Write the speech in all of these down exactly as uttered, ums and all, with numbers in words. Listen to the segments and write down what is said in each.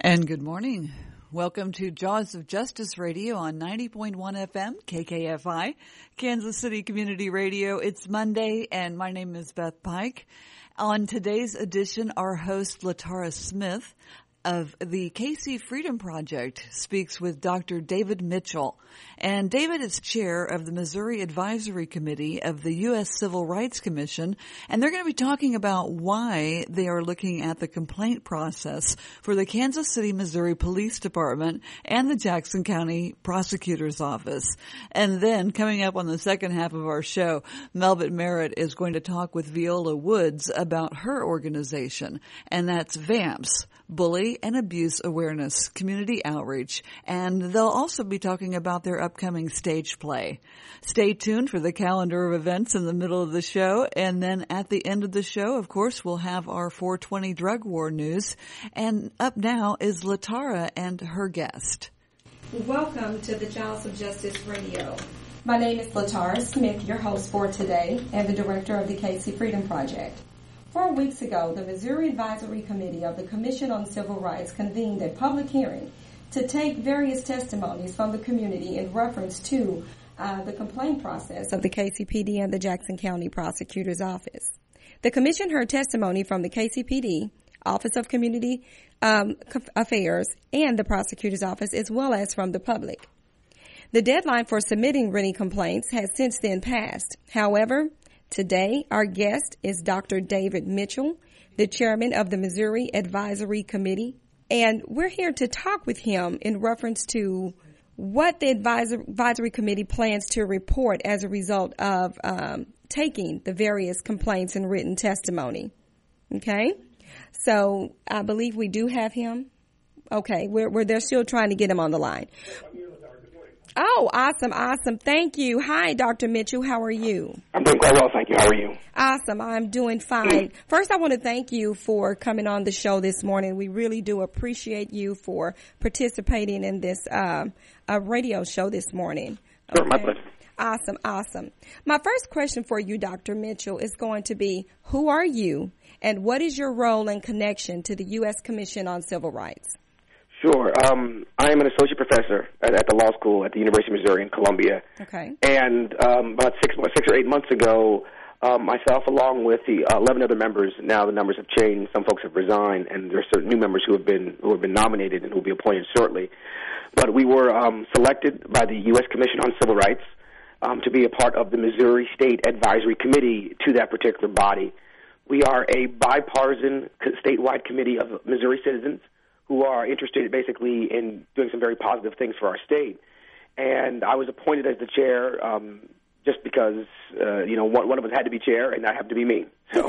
And good morning. Welcome to Jaws of Justice Radio on ninety point one F M, K K F I, Kansas City Community Radio. It's Monday, and my name is Beth Pike. On today's edition, our host, Latara Smith of the K C Freedom Project, speaks with Doctor David Mitchell. And David is chair of the Missouri Advisory Committee of the U S Civil Rights Commission, and they're going to be talking about why they are looking at the complaint process for the Kansas City, Missouri Police Department and the Jackson County Prosecutor's Office. And then, coming up on the second half of our show, Melvin Merritt is going to talk with Viola Woods about her organization, and that's VAMPS, Bully and Abuse Awareness Community Outreach, and they'll also be talking about their upcoming stage play. Stay tuned for the calendar of events in the middle of the show, and then at the end of the show, of course, we'll have our four twenty drug war news. And up now is Latara and her guest. Welcome to the Jaws of Justice Radio. My name is Latara Smith, your host for today, and the director of the K C Freedom Project. Four weeks ago, the Missouri Advisory Committee of the Commission on Civil Rights convened a public hearing to take various testimonies from the community in reference to uh, the complaint process of the K C P D and the Jackson County Prosecutor's Office. The commission heard testimony from the K C P D, Office of Community um, Affairs, and the Prosecutor's Office, as well as from the public. The deadline for submitting written complaints has since then passed. However, today, our guest is Doctor David Mitchell, the chairman of the Missouri Advisory Committee, and we're here to talk with him in reference to what the advisor, advisory committee plans to report as a result of um, taking the various complaints and written testimony. Okay? So I believe we do have him. Okay, we're, we're they're still trying to get him on the line. Oh, awesome, awesome. Thank you. Hi, Doctor Mitchell. How are you? I'm doing quite well, thank you. How are you? Awesome. I'm doing fine. First, I want to thank you for coming on the show this morning. We really do appreciate you for participating in this uh, uh, radio show this morning. Sure, okay. my pleasure. Awesome, awesome. My first question for you, Doctor Mitchell, is going to be, who are you, and what is your role and connection to the U S Commission on Civil Rights? Sure. Um, I am an associate professor at, at the law school at the University of Missouri in Columbia. Okay. And um, about six, six or eight months ago, um, myself, along with the uh, eleven other members, now the numbers have changed. Some folks have resigned, and there are certain new members who have been who have been nominated and who will be appointed shortly. But we were um, selected by the U S Commission on Civil Rights um, to be a part of the Missouri State Advisory Committee to that particular body. We are a bipartisan statewide committee of Missouri citizens who are interested basically in doing some very positive things for our state. And I was appointed as the chair um, just because, uh, you know, one, one of us had to be chair, and that happened to be me. So.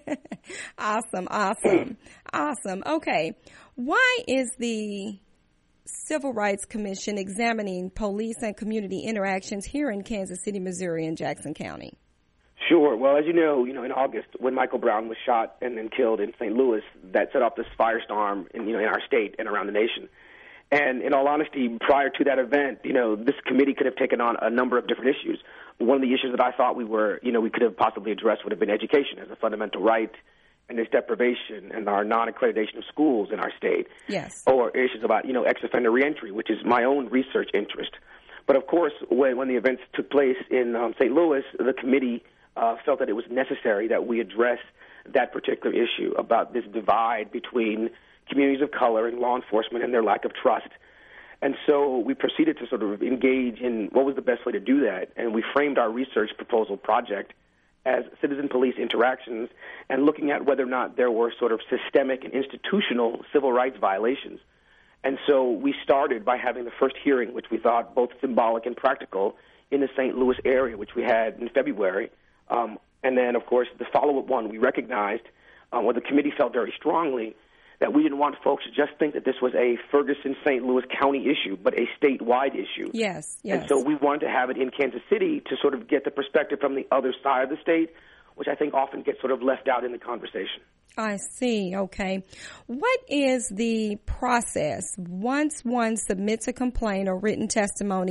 Awesome, awesome, awesome. Okay. Why is the Civil Rights Commission examining police and community interactions here in Kansas City, Missouri, and Jackson County? Sure. Well, as you know, you know, in August when Michael Brown was shot and then killed in Saint Louis, that set off this firestorm in, you know, in our state and around the nation. And in all honesty, prior to that event, you know, this committee could have taken on a number of different issues. One of the issues that I thought we were, you know, we could have possibly addressed would have been education as a fundamental right, and its deprivation and our non-accreditation of schools in our state. Yes. Or issues about, you know, ex-offender reentry, which is my own research interest. But of course, when, when the events took place in um, Saint Louis, the committee Uh, felt that it was necessary that we address that particular issue about this divide between communities of color and law enforcement and their lack of trust. And so we proceeded to sort of engage in what was the best way to do that, and we framed our research proposal project as citizen police interactions and looking at whether or not there were sort of systemic and institutional civil rights violations. And so we started by having the first hearing, which we thought both symbolic and practical, in the Saint Louis area, which we had in February. Um, and then, of course, the follow-up one, we recognized, um, well, the committee felt very strongly that we didn't want folks to just think that this was a Ferguson-Saint Louis County issue, but a statewide issue. Yes, yes. And so we wanted to have it in Kansas City to sort of get the perspective from the other side of the state, which I think often gets sort of left out in the conversation. I see. Okay. What is the process once one submits a complaint or written testimony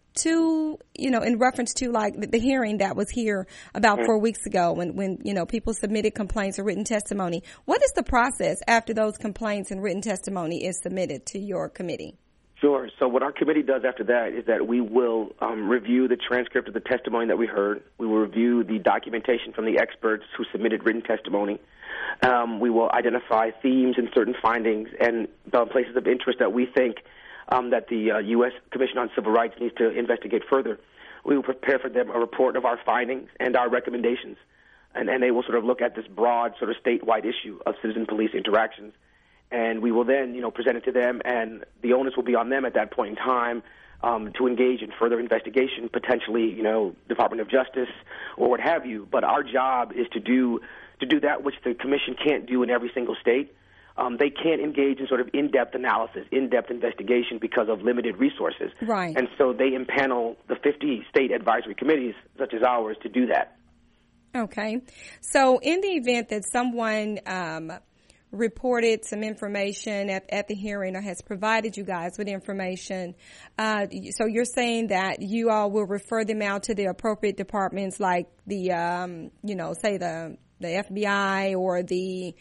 to, you know, in reference to like the, the hearing that was here about four weeks ago when, when, you know, people submitted complaints or written testimony, what is the process after those complaints and written testimony is submitted to your committee? Sure. So what our committee does after that is that we will um, review the transcript of the testimony that we heard. We will review the documentation from the experts who submitted written testimony. Um, we will identify themes and certain findings and uh, places of interest that we think um, that the uh, U S Commission on Civil Rights needs to investigate further. We will prepare for them a report of our findings and our recommendations, and, and they will sort of look at this broad sort of statewide issue of citizen-police interactions. And we will then, you know, present it to them, and the onus will be on them at that point in time um, to engage in further investigation, potentially, you know, Department of Justice or what have you. But our job is to do to do that which the Commission can't do in every single state. Um, they can't engage in sort of in-depth analysis, in-depth investigation because of limited resources. Right. And so they impanel the fifty state advisory committees, such as ours, to do that. Okay. So in the event that someone um, reported some information at, at the hearing or has provided you guys with information, uh, so you're saying that you all will refer them out to the appropriate departments like the, um, you know, say the, the F B I or the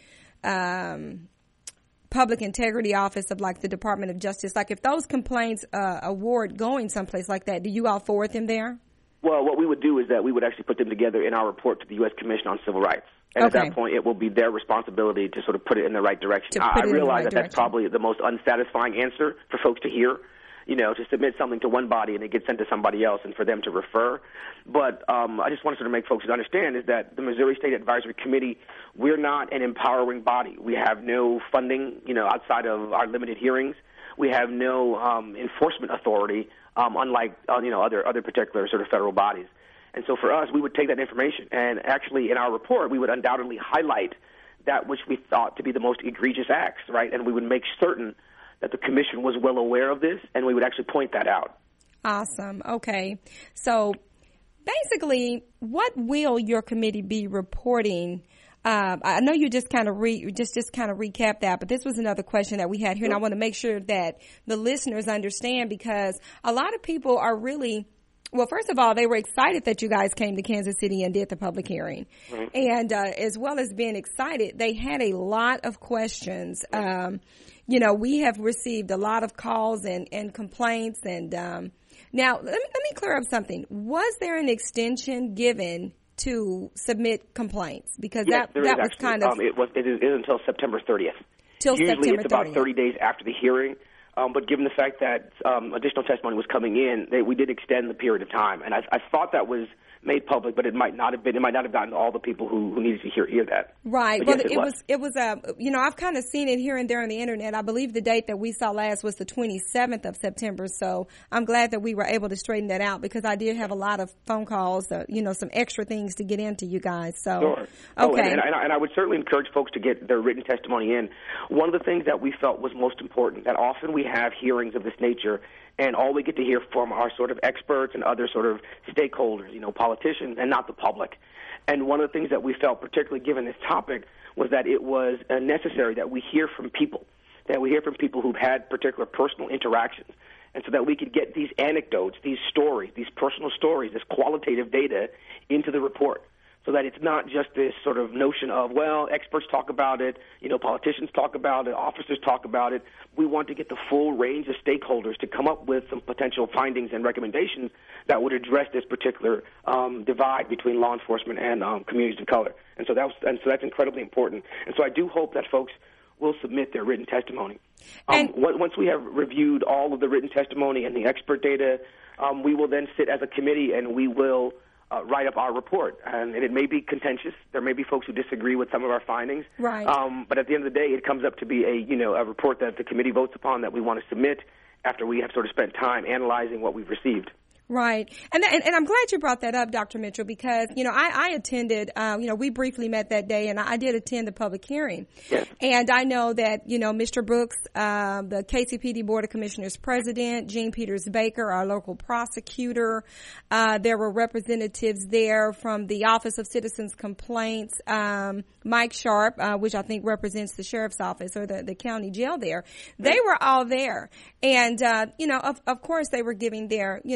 um, Public Integrity Office of like the Department of Justice. Like if those complaints uh, award going someplace like that, do you all forward them there? Well, what we would do is that we would actually put them together in our report to the U S Commission on Civil Rights. And okay. At that point, it will be their responsibility to sort of put it in the right direction. To put I it in realize the right that direction. That's probably the most unsatisfying answer for folks to hear, you know, to submit something to one body and it gets sent to somebody else and for them to refer. But um, I just want to sort of make folks understand is that the Missouri State Advisory Committee, we're not an empowering body. We have no funding, you know, outside of our limited hearings. We have no um, enforcement authority, um, unlike, uh, you know, other, other particular sort of federal bodies. And so for us, we would take that information, and actually in our report, we would undoubtedly highlight that which we thought to be the most egregious acts, right? And we would make certain that the commission was well aware of this, and we would actually point that out. Awesome. Okay. So basically, what will your committee be reporting? Uh, I know you just kind of re, just just kind of recap that, but this was another question that we had here, and I want to make sure that the listeners understand because a lot of people are really. Well, first of all, they were excited that you guys came to Kansas City and did the public hearing. Right. And uh, as well as being excited, they had a lot of questions. Um, you know, we have received a lot of calls and, and complaints. And um, now, let me, let me clear up something. Was there an extension given to submit complaints? Because yes, that, that was actually. kind of... Um, it, was, it is until September thirtieth. Till Usually September it's about thirtieth. thirty days after the hearing. Um, but given the fact that um, additional testimony was coming in, they, we did extend the period of time. And I, I thought that was made public, but it might not have been. It might not have gotten to all the people who, who needed to hear, hear that. Right. But Well, yes, it, it was. was. It was. Uh, you know, I've kind of seen it here and there on the internet. I believe the date that we saw last was the twenty-seventh of September. So I'm glad that we were able to straighten that out because I did have a lot of phone calls. Uh, you know, some extra things to get into you guys. So sure. Okay. Oh, and, and, I, and I would certainly encourage folks to get their written testimony in. One of the things that we felt was most important that often we have hearings of this nature. And all we get to hear from are sort of experts and other sort of stakeholders, you know, politicians, and not the public. And one of the things that we felt, particularly given this topic, was that it was uh, necessary that we hear from people, that we hear from people who've had particular personal interactions, and so that we could get these anecdotes, these stories, these personal stories, this qualitative data into the report. So that it's not just this sort of notion of, well, experts talk about it, you know, politicians talk about it, officers talk about it. We want to get the full range of stakeholders to come up with some potential findings and recommendations that would address this particular um, divide between law enforcement and um, communities of color. And so that was, and so that's incredibly important. And so I do hope that folks will submit their written testimony. Um, once we have reviewed all of the written testimony and the expert data, um, we will then sit as a committee and we will Uh, write up our report, and, and it may be contentious. There may be folks who disagree with some of our findings. Right. Um, but at the end of the day, it comes up to be a you know a report that the committee votes upon that we want to submit after we have sort of spent time analyzing what we've received. Right. And, and and I'm glad you brought that up, Doctor Mitchell, because, you know, I, I attended, uh, you know, we briefly met that day, and I, I did attend the public hearing. Yes. And I know that, you know, Mister Brooks, uh, the K C P D Board of Commissioners president, Gene Peters Baker, our local prosecutor, uh, there were representatives there from the Office of Citizens Complaints, um, Mike Sharp, uh, which I think represents the sheriff's office or the, the county jail there. They were all there. And, uh, you know, of, of course they were giving their, you know, uh,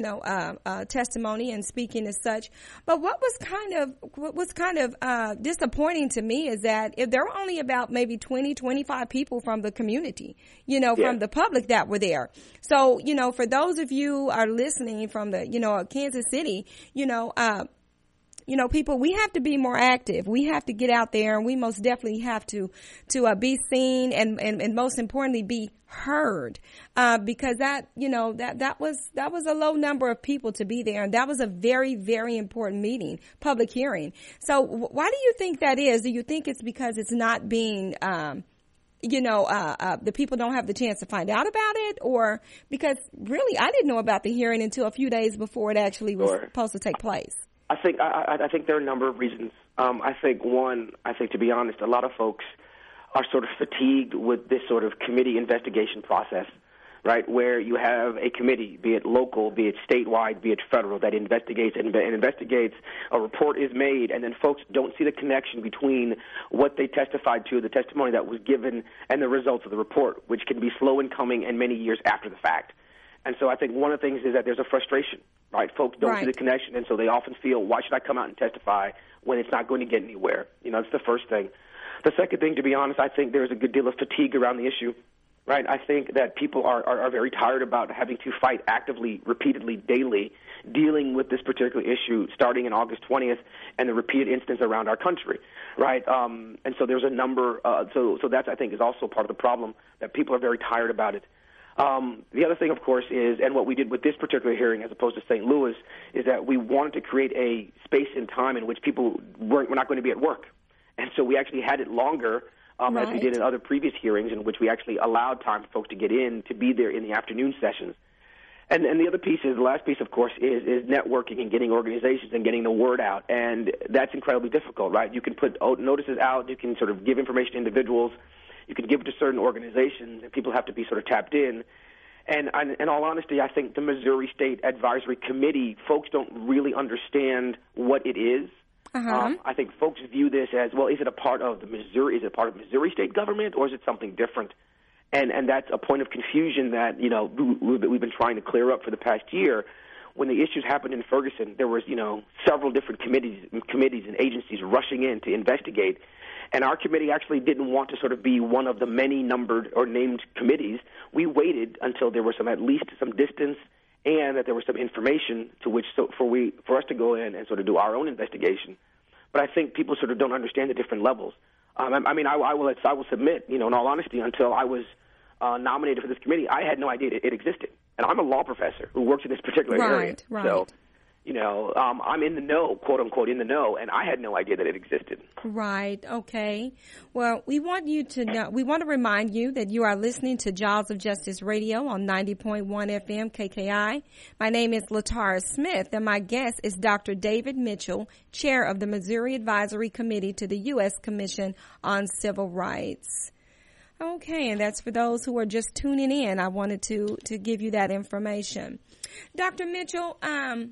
uh, uh, testimony and speaking as such. But what was kind of what was kind of uh, disappointing to me is that if there were only about maybe twenty, twenty-five people from the community, you know, yeah. from the public that were there. So, you know, for those of you who are listening from the, you know, Kansas City, you know, uh, You know, people, we have to be more active. We have to get out there, and we most definitely have to to uh, be seen and, and, and most importantly be heard, uh, because that, you know, that, that was that was a low number of people to be there, and that was a very, very important meeting, public hearing. So w- why do you think that is? Do you think it's because it's not being, um, you know, uh, uh, the people don't have the chance to find out about it, or because really I didn't know about the hearing until a few days before it actually was sure. supposed to take place? I think I, I think there are a number of reasons. Um, I think one, I think to be honest, a lot of folks are sort of fatigued with this sort of committee investigation process, right? Where you have a committee, be it local, be it statewide, be it federal, that investigates and, and investigates. A report is made, and then folks don't see the connection between what they testified to, the testimony that was given, and the results of the report, which can be slow in coming and many years after the fact. And so I think one of the things is that there's a frustration, right? Folks don't right. see the connection, and so they often feel, why should I come out and testify when it's not going to get anywhere? You know, that's the first thing. The second thing, to be honest, I think there's a good deal of fatigue around the issue, right? I think that people are, are, are very tired about having to fight actively, repeatedly, daily, dealing with this particular issue starting in August twentieth and the repeated incidents around our country, right? Um, and so there's a number, uh, so, so that, I think, is also part of the problem, that people are very tired about it. Um, the other thing, of course, is, and what we did with this particular hearing as opposed to Saint Louis, is that we wanted to create a space and time in which people weren't, were not going to be at work. And so we actually had it longer, um, right. as we did in other previous hearings, in which we actually allowed time for folks to get in, to be there in the afternoon sessions. And, and the other piece is, the last piece, of course, is, is networking and getting organizations and getting the word out. And that's incredibly difficult, right? You can put notices out, you can sort of give information to individuals, you can give it to certain organizations, and people have to be sort of tapped in. And, and in all honesty, I think the Missouri State Advisory Committee, folks don't really understand what it is. Uh-huh. Um, I think folks view this as, well, is it a part of the Missouri, is it part of Missouri state government, or is it something different? And and that's a point of confusion that, you know, we, we've been trying to clear up for the past year. When the issues happened in Ferguson, there was, you know, several different committees, committees and agencies rushing in to investigate. And our committee actually didn't want to sort of be one of the many numbered or named committees. We waited until there was some, at least some distance, and that there was some information to which so for we for us to go in and sort of do our own investigation. But I think people sort of don't understand the different levels. Um, I, I mean, I, I will I will submit, you know, in all honesty, until I was uh, nominated for this committee, I had no idea it, it existed. And I'm a law professor who works in this particular right, area. Right. So, you know, um, I'm in the know, quote unquote, in the know, and I had no idea that it existed. Right. Okay. Well, we want you to know, we want to remind you that you are listening to Jaws of Justice Radio on ninety point one F M K K I. My name is Latara Smith, and my guest is Doctor David Mitchell, chair of the Missouri Advisory Committee to the U S Commission on Civil Rights. Okay, and that's for those who are just tuning in. I wanted to, to give you that information. Doctor Mitchell, um,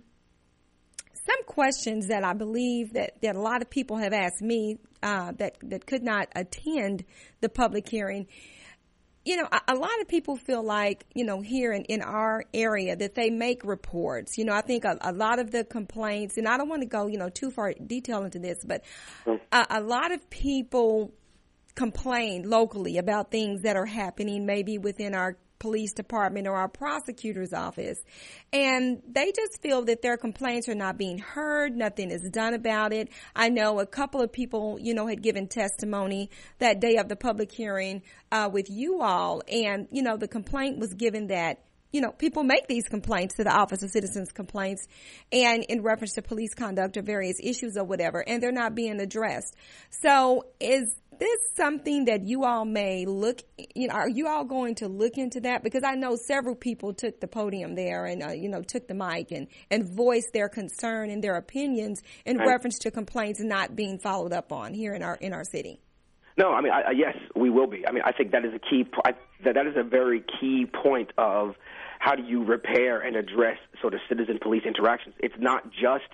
some questions that I believe that, that a lot of people have asked me uh, that, that could not attend the public hearing. You know, a, a lot of people feel like, you know, here in, in our area that they make reports. You know, I think a, a lot of the complaints, and I don't want to go, you know, too far detail into this, but a, a lot of people complain locally about things that are happening maybe within our police department or our prosecutor's office. And they just feel that their complaints are not being heard. Nothing is done about it. I know a couple of people, you know, had given testimony that day of the public hearing uh, with you all. And, you know, the complaint was given that, you know, people make these complaints to the Office of Citizens Complaints and in reference to police conduct or various issues or whatever, and they're not being addressed. So is this something that you all may look, you know, are you all going to look into that? Because I know several people took the podium there and, uh, you know, took the mic and, and voiced their concern and their opinions in right. reference to complaints not being followed up on here in our in our city. No, I mean, I, yes, we will be. I mean, I think that is a key, I, that, that is a very key point of how do you repair and address sort of citizen-police interactions. It's not just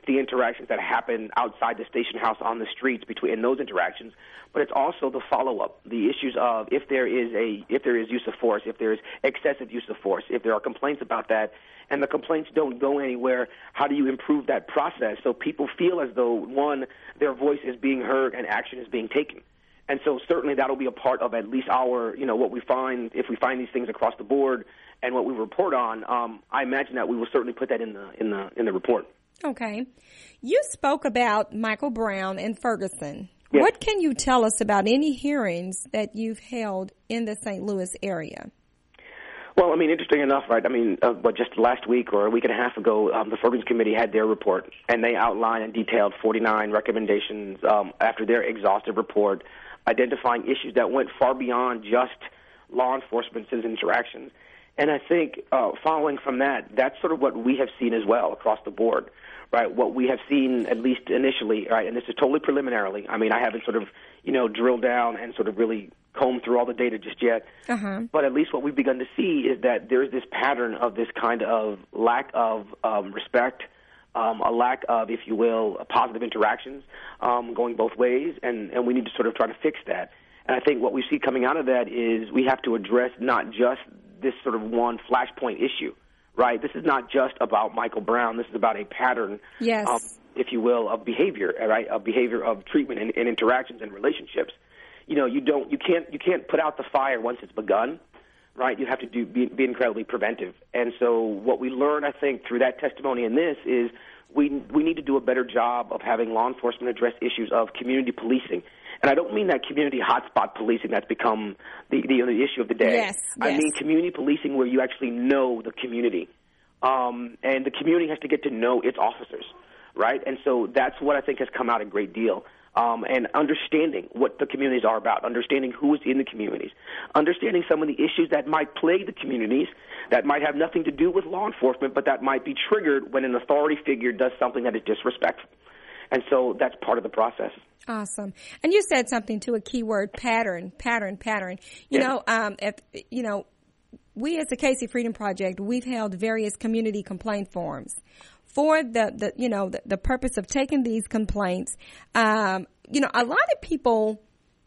the interactions that happen outside the station house on the streets between in those interactions, but it's also the follow-up, the issues of if there is a if there is use of force, if there is excessive use of force, if there are complaints about that, and the complaints don't go anywhere, how do you improve that process so people feel as though, one, their voice is being heard and action is being taken? And so certainly that'll be a part of at least our, you know, what we find, if we find these things across the board and what we report on, um, I imagine that we will certainly put that in the in the in the report. Okay. You spoke about Michael Brown and Ferguson. Yes. What can you tell us about any hearings that you've held in the Saint Louis area? Well, I mean, interesting enough, right? I mean, uh, but just last week or a week and a half ago, um, the Ferguson Committee had their report, and they outlined and detailed forty-nine recommendations um, after their exhaustive report, identifying issues that went far beyond just law enforcement citizen interactions. And I think uh, following from that, that's sort of what we have seen as well across the board, right? What we have seen, at least initially, right, and this is totally preliminarily. I mean, I haven't sort of, you know, drilled down and sort of really combed through all the data just yet. Uh-huh. But at least what we've begun to see is that there's this pattern of this kind of lack of um, respect, um, a lack of, if you will, positive interactions um, going both ways, and, and we need to sort of try to fix that. And I think what we see coming out of that is we have to address not just this sort of one flashpoint issue, right? This is not just about Michael Brown. This is about a pattern, yes. um, if you will, of behavior, right? Of behavior of treatment and, and interactions and relationships. You know, you don't, you can't, you can't put out the fire once it's begun, right? You have to do be, be incredibly preventive. And so, what we learned, I think, through that testimony in this is we we need to do a better job of having law enforcement address issues of community policing. And I don't mean that community hotspot policing that's become the, the, the issue of the day. Yes, I yes. mean community policing where you actually know the community. Um, and the community has to get to know its officers, right? And so that's what I think has come out a great deal. Um, and understanding what the communities are about, understanding who is in the communities, understanding some of the issues that might plague the communities that might have nothing to do with law enforcement, but that might be triggered when an authority figure does something that is disrespectful. And so that's part of the process. Awesome. And you said something to a key word, pattern, pattern, pattern. You Yes. know, um, if, you know, we as the Casey Freedom Project, we've held various community complaint forums for the, the you know, the, the purpose of taking these complaints. Um, you know, a lot of people,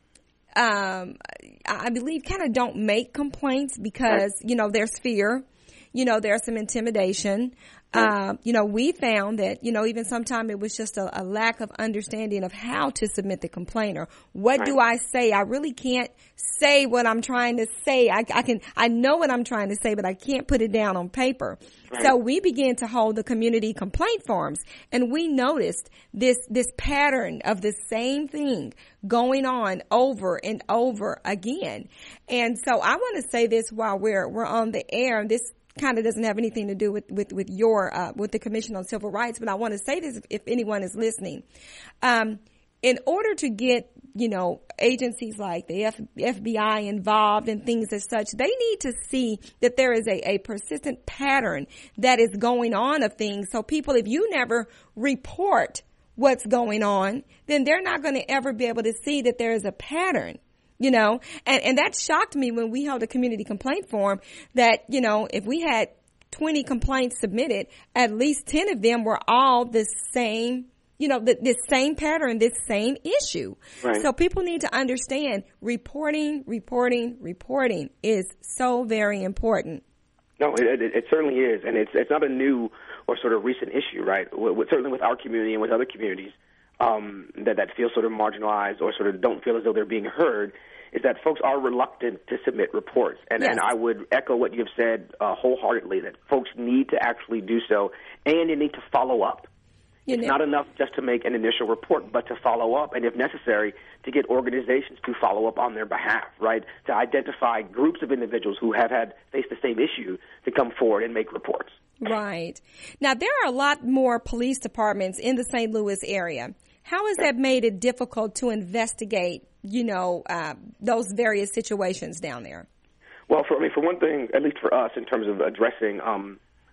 um, I believe, kind of don't make complaints because, you know, there's fear. You know, there's some intimidation. Uh, you know, we found that, you know, even sometimes it was just a, a lack of understanding of how to submit the complaint or what Right. do I say? I really can't say what I'm trying to say. I, I can, I know what I'm trying to say, but I can't put it down on paper. Right. So we began to hold the community complaint forums, and we noticed this, this pattern of the same thing going on over and over again. And so I want to say this while we're, we're on the air. This kind of doesn't have anything to do with, with, with your, uh, with the Commission on Civil Rights, but I want to say this if, if anyone is listening. Um, in order to get, you know, agencies like the F, F B I involved and things as such, they need to see that there is a, a persistent pattern that is going on of things. So people, if you never report what's going on, then they're not going to ever be able to see that there is a pattern. You know, and, and that shocked me when we held a community complaint forum that, you know, if we had twenty complaints submitted, at least ten of them were all the same, you know, the, this same pattern, this same issue. Right. So people need to understand reporting, reporting, reporting is so very important. No, it, it, it certainly is. And it's it's not a new or sort of recent issue, right? With, with, certainly with our community and with other communities um, that, that feel sort of marginalized or sort of don't feel as though they're being heard, is that folks are reluctant to submit reports. And, Yes. and I would echo what you've said uh, wholeheartedly, that folks need to actually do so, and they need to follow up. You It's know, not enough just to make an initial report, but to follow up, and if necessary, to get organizations to follow up on their behalf, right? To identify groups of individuals who have had faced the same issue to come forward and make reports. right. Now, there are a lot more police departments in the Saint Louis area. How has that made it difficult to investigate, you know, uh, those various situations down there? Well, for I mean, for one thing, at least for us, in terms of addressing um,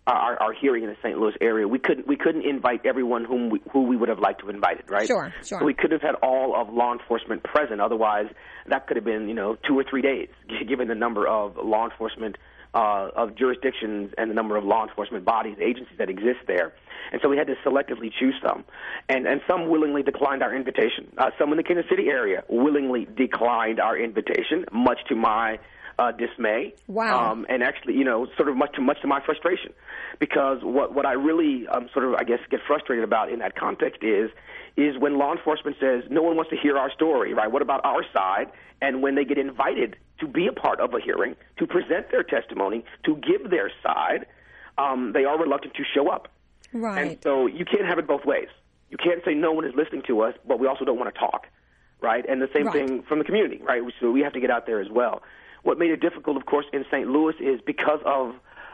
our, our hearing in the Saint Louis area, we couldn't we couldn't invite everyone whom we, who we would have liked to have invited, right? Sure, sure. So we could have had all of law enforcement present. Otherwise, that could have been, you know, two or three days, given the number of law enforcement uh, of jurisdictions and the number of law enforcement bodies, agencies that exist there. And so we had to selectively choose some. And, and some willingly declined our invitation. Uh, some in the Kansas City area willingly declined our invitation, much to my uh, dismay. Wow. Um, and actually, you know, sort of much to, much to my frustration. Because what, what I really um, sort of, I guess, get frustrated about in that context is, is when law enforcement says, no one wants to hear our story, right? What about our side? And when they get invited to be a part of a hearing, to present their testimony, to give their side, um, they are reluctant to show up. Right. And so you can't have it both ways. You can't say no one is listening to us, but we also don't want to talk, right? And the same Right. thing from the community, right? So we have to get out there as well. What made it difficult, of course, in Saint Louis is because of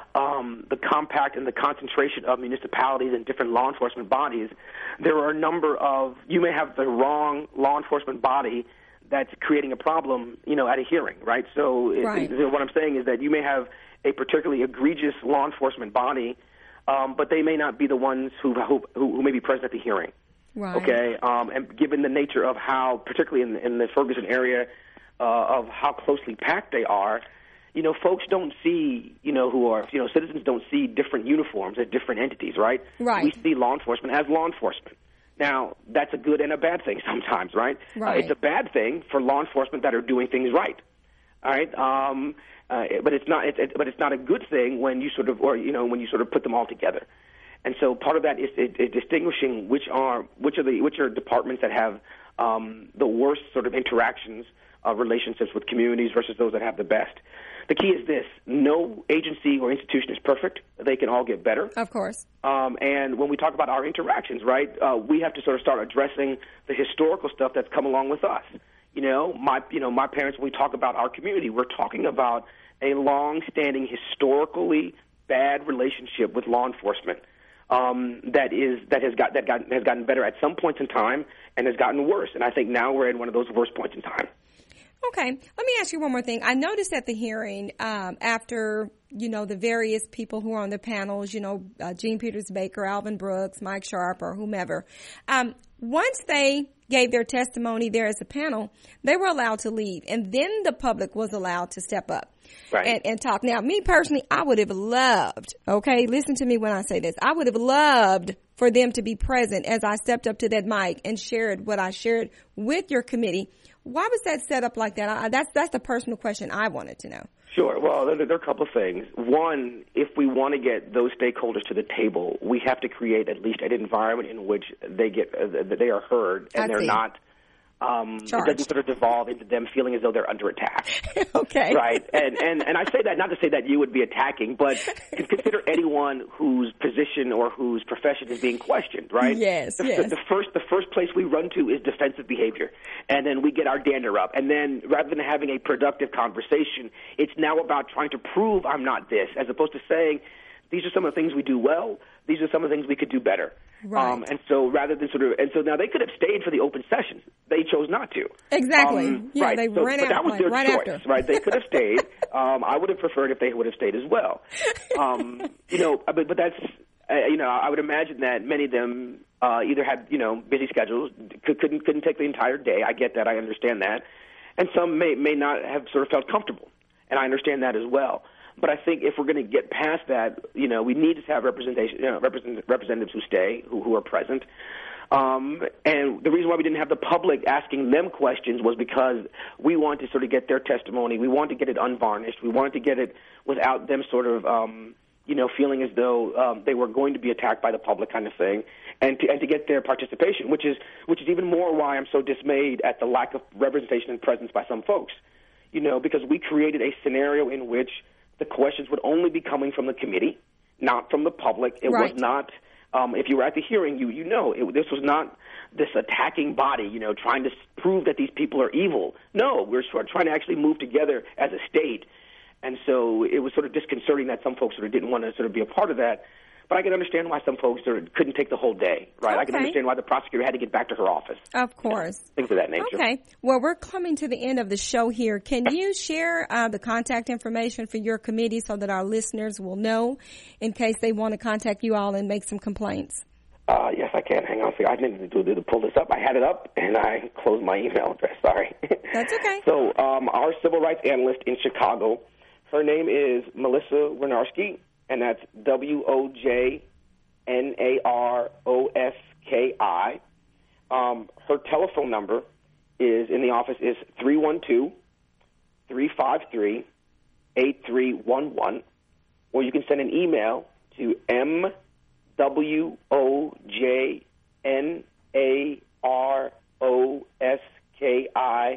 um, the compact and the concentration of municipalities and different law enforcement bodies, there are a number of, you may have the wrong law enforcement body that's creating a problem, you know, at a hearing, right? So Right. it, what I'm saying is that you may have a particularly egregious law enforcement body, um, but they may not be the ones who, who, who may be present at the hearing. Right. Okay, um, and given the nature of how, particularly in, in the Ferguson area, uh, of how closely packed they are, you know, folks don't see, you know, who are, you know, citizens don't see different uniforms as different entities, right? Right. We see law enforcement as law enforcement. Now, that's a good and a bad thing sometimes, right? Right. Uh, it's a bad thing for law enforcement that are doing things right. All right, um, uh, but it's not. It, it, but it's not a good thing when you sort of, or you know, when you sort of put them all together. And so part of that is, is, is distinguishing which are which are the which are departments that have um, the worst sort of interactions, uh, relationships with communities versus those that have the best. The key is this: no agency or institution is perfect. They can all get better. Of course. Um, and when we talk about our interactions, right, uh, we have to sort of start addressing the historical stuff that's come along with us. You know, my you know my parents. When we talk about our community, we're talking about a long-standing, historically bad relationship with law enforcement um, that is that has got that got, has gotten better at some points in time and has gotten worse. And I think now we're at one of those worst points in time. Okay. Let me ask you one more thing. I noticed at the hearing, um, after, you know, the various people who are on the panels, you know, uh, Gene Peters Baker, Alvin Brooks, Mike Sharp, or whomever, um, once they gave their testimony there as a panel, they were allowed to leave. And then the public was allowed to step up Right. and, and talk. Now, me personally, I would have loved, okay, listen to me when I say this, I would have loved for them to be present as I stepped up to that mic and shared what I shared with your committee. Why was that set up like that? I, that's that's the personal question I wanted to know. Sure. Well, there, there are a couple of things. One, if we want to get those stakeholders to the table, we have to create at least an environment in which they get uh, that they are heard and I they're see. not. Um, it Charged. doesn't sort of devolve into them feeling as though they're under attack. Okay. Right. And, and and I say that not to say that you would be attacking, but consider anyone whose position or whose profession is being questioned. Right. Yes. The, yes. the first the first place we run to is defensive behavior, and then we get our dander up, and then rather than having a productive conversation, it's now about trying to prove I'm not this, as opposed to saying these are some of the things we do well. These are some of the things we could do better. Right. Um, and so rather than sort of, and so now they could have stayed for the open sessions. They chose not to. Exactly. Um, yeah, right. they so, ran but out that was like, their right choice, after. right? They could have stayed. Um, I would have preferred if they would have stayed as well. Um, you know, but, but that's, uh, you know, I would imagine that many of them uh, either had, you know, busy schedules, could, couldn't couldn't take the entire day. I get that. I understand that. And some may may not have sort of felt comfortable, and I understand that as well. But I think if we're going to get past that, you know, we need to have representation, you know, represent, representatives who stay, who, who are present. Um, and the reason why we didn't have the public asking them questions was because we wanted to sort of get their testimony. We wanted to get it unvarnished. We wanted to get it without them sort of, um, you know, feeling as though um, they were going to be attacked by the public, kind of thing, and to, and to get their participation, which is which is even more why I'm so dismayed at the lack of representation and presence by some folks. You know, because we created a scenario in which the questions would only be coming from the committee, not from the public. It Right. was not, um, if you were at the hearing, you you know, it, this was not this attacking body, you know, trying to prove that these people are evil. No, we're sort of trying to actually move together as a state. And so it was sort of disconcerting that some folks sort of didn't want to sort of be a part of that. But I can understand why some folks are, couldn't take the whole day, right? Okay. I can understand why the prosecutor had to get back to her office. Of course. You know, things of that nature. Okay. Well, we're coming to the end of the show here. Can you share uh, the contact information for your committee so that our listeners will know in case they want to contact you all and make some complaints? Uh, yes, I can. Hang on a second. I didn't do, do, to pull this up. I had it up, and I closed my email address. Sorry. That's okay. So um, our civil rights analyst in Chicago, her name is Melissa Wojnarski, and that's W O J N A R O S K I. Um, her telephone number is in the office is three one two, three five three, eight three one one, or you can send an email to M W O J N A R O S K I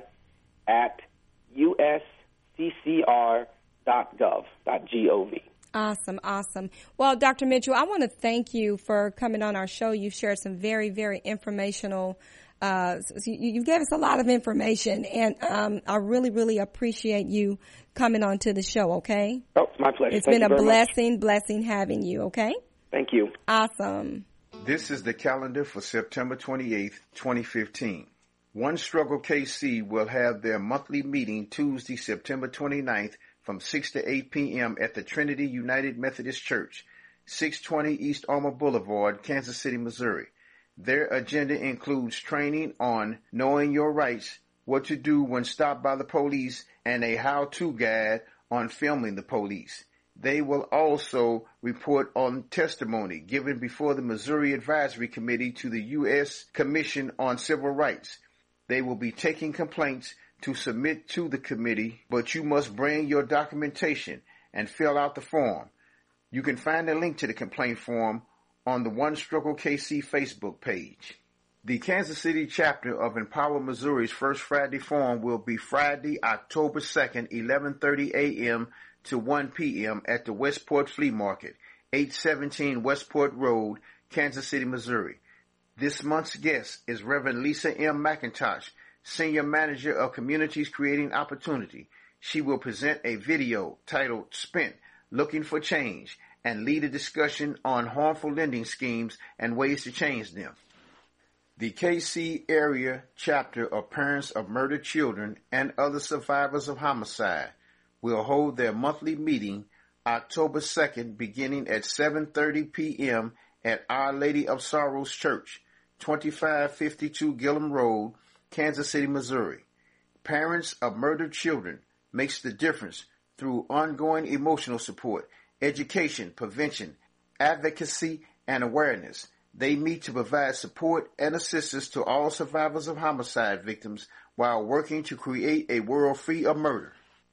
at U S C C R dot gov dot G O V. Awesome, awesome. Well, Doctor Mitchell, I want to thank you for coming on our show. You've shared some very, very informational, uh, you, you gave us a lot of information, and um, I really, really appreciate you coming on to the show, okay? Oh, it's my pleasure. It's Thank been you a very blessing, much. blessing having you, okay? Thank you. Awesome. This is the calendar for September twenty-eighth, twenty fifteen. One Struggle K C will have their monthly meeting Tuesday, September twenty-ninth from six to eight p.m. at the Trinity United Methodist Church, six twenty East Alma Boulevard, Kansas City, Missouri. Their agenda includes training on knowing your rights, what to do when stopped by the police, and a how-to guide on filming the police. They will also report on testimony given before the Missouri Advisory Committee to the U S Commission on Civil Rights. They will be taking complaints to submit to the committee, but you must bring your documentation and fill out the form. You can find a link to the complaint form on the One Struggle K C Facebook page. The Kansas City chapter of Empower Missouri's First Friday Forum will be Friday, October second, eleven thirty a.m. to one p.m. at the Westport Flea Market, eight seventeen Westport Road, Kansas City, Missouri. This month's guest is Reverend Lisa M. McIntosh, Senior Manager of Communities Creating Opportunity. She will present a video titled Spent, Looking for Change, and lead a discussion on harmful lending schemes and ways to change them. The K C area chapter of Parents of Murdered Children and Other Survivors of Homicide will hold their monthly meeting October second beginning at seven thirty p.m. at Our Lady of Sorrows Church, twenty-five fifty-two Gillum Road, Kansas City, Missouri. Parents of Murdered Children makes the difference through ongoing emotional support, education, prevention, advocacy, and awareness. They meet to provide support and assistance to all survivors of homicide victims while working to create a world free of murder.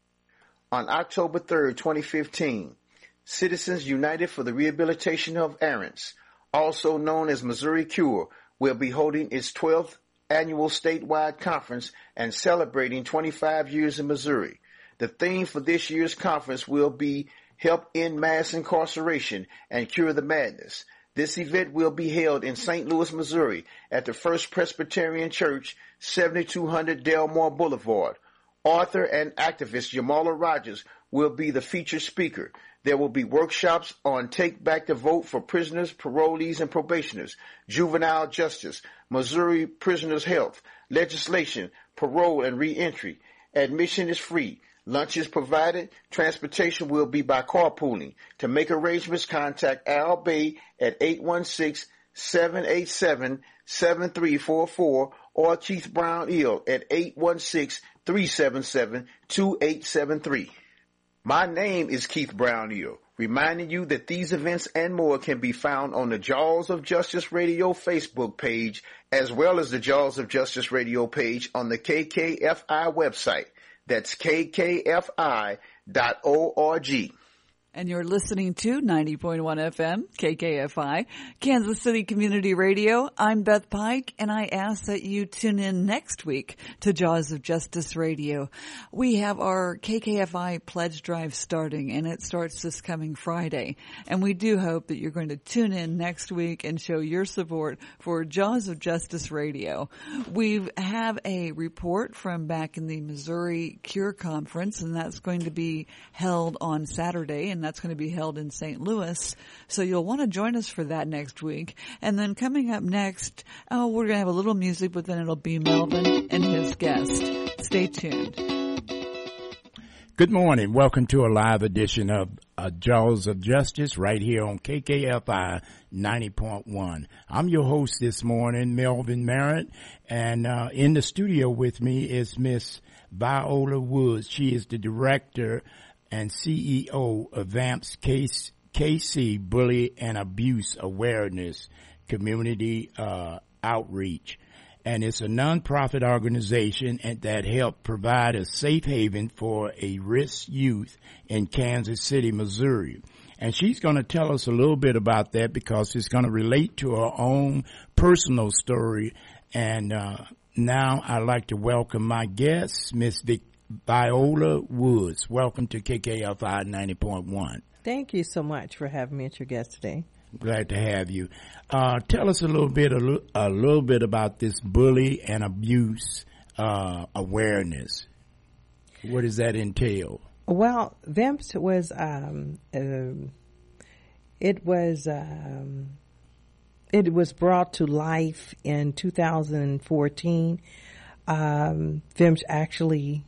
On October third, twenty fifteen, Citizens United for the Rehabilitation of Errants, also known as Missouri Cure, will be holding its twelfth annual statewide conference and celebrating twenty-five years in Missouri. The theme for this year's conference will be Help End Mass Incarceration and Cure the Madness. This event will be held in Saint Louis, Missouri at the First Presbyterian Church, seventy-two hundred Delmore Boulevard. Author and activist Jamala Rogers will be the featured speaker. There will be workshops on Take Back the Vote for prisoners, parolees, and probationers, juvenile justice, Missouri prisoners' health, legislation, parole, and reentry. Admission is free. Lunch is provided. Transportation will be by carpooling. To make arrangements, contact Al Bay at eight one six, seven eight seven, seven three four four or Keith Brown-Eel at eight one six, three seven seven, two eight seven three. My name is Keith Brown-Eel, reminding you that these events and more can be found on the Jaws of Justice Radio Facebook page, as well as the Jaws of Justice Radio page on the K K F I website. That's K K F I dot org. And you're listening to ninety point one F M, K K F I, Kansas City Community Radio. I'm Beth Pike, and I ask that you tune in next week to Jaws of Justice Radio. We have our K K F I Pledge Drive starting, and it starts this coming Friday. And we do hope that you're going to tune in next week and show your support for Jaws of Justice Radio. We have a report from back in the Missouri Cure Conference, and that's going to be held on Saturday, and and that's going to be held in Saint Louis. So you'll want to join us for that next week. And then coming up next, oh, we're going to have a little music, but then it'll be Melvin and his guest. Stay tuned. Good morning. Welcome to a live edition of uh, Jaws of Justice right here on K K F I ninety point one. I'm your host this morning, Melvin Merritt, and uh, in the studio with me is Miss Viola Woods. She is the director and C E O of VAMPS K C Bully and Abuse Awareness Community uh, Outreach. And it's a nonprofit organization and that help provide a safe haven for at-risk youth in Kansas City, Missouri. And she's going to tell us a little bit about that because it's going to relate to her own personal story. And uh, now I'd like to welcome my guest, Miss Vic- Viola Woods. Welcome to K K F I ninety point one. Thank you so much for having me as your guest today. Glad to have you. Uh, tell us a little bit, a, little, a little bit about this bully and abuse uh, awareness. What does that entail? Well, VAMPS was, um, uh, it was, um, it was brought to life in two thousand fourteen. Um, VAMPS actually